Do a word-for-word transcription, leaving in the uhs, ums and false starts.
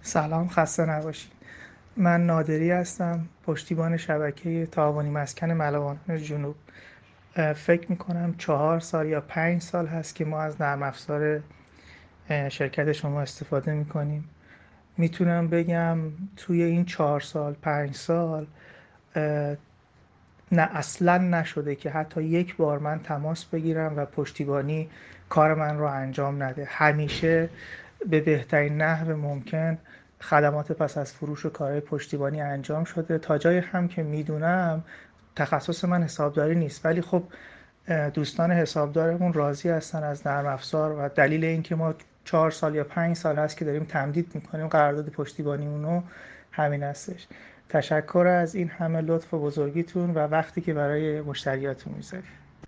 سلام، خسته نباشید. من نادری هستم، پشتیبان شبکه تعاونی مسکن ملوان جنوب. اه، فکر میکنم چهار سال یا پنج سال هست که ما از نرم افزار اه، شرکت شما استفاده میکنیم. میتونم بگم توی این چهار سال پنج سال اه، نه اصلا نشده که حتی یک بار من تماس بگیرم و پشتیبانی کار من رو انجام نده. همیشه به بهترین نحو ممکن خدمات پس از فروش و کارهای پشتیبانی انجام شده. تا جای هم که میدونم تخصص من حسابداری نیست، ولی خب دوستان حسابدارمون راضی هستن از نرم افزار و دلیل اینکه ما چهار سال یا پنج سال هست که داریم تمدید میکنیم قرارداد پشتیبانیمونو همین هستش. تشکر از این همه لطف و بزرگیتون و وقتی که برای مشتریاتون میذارید.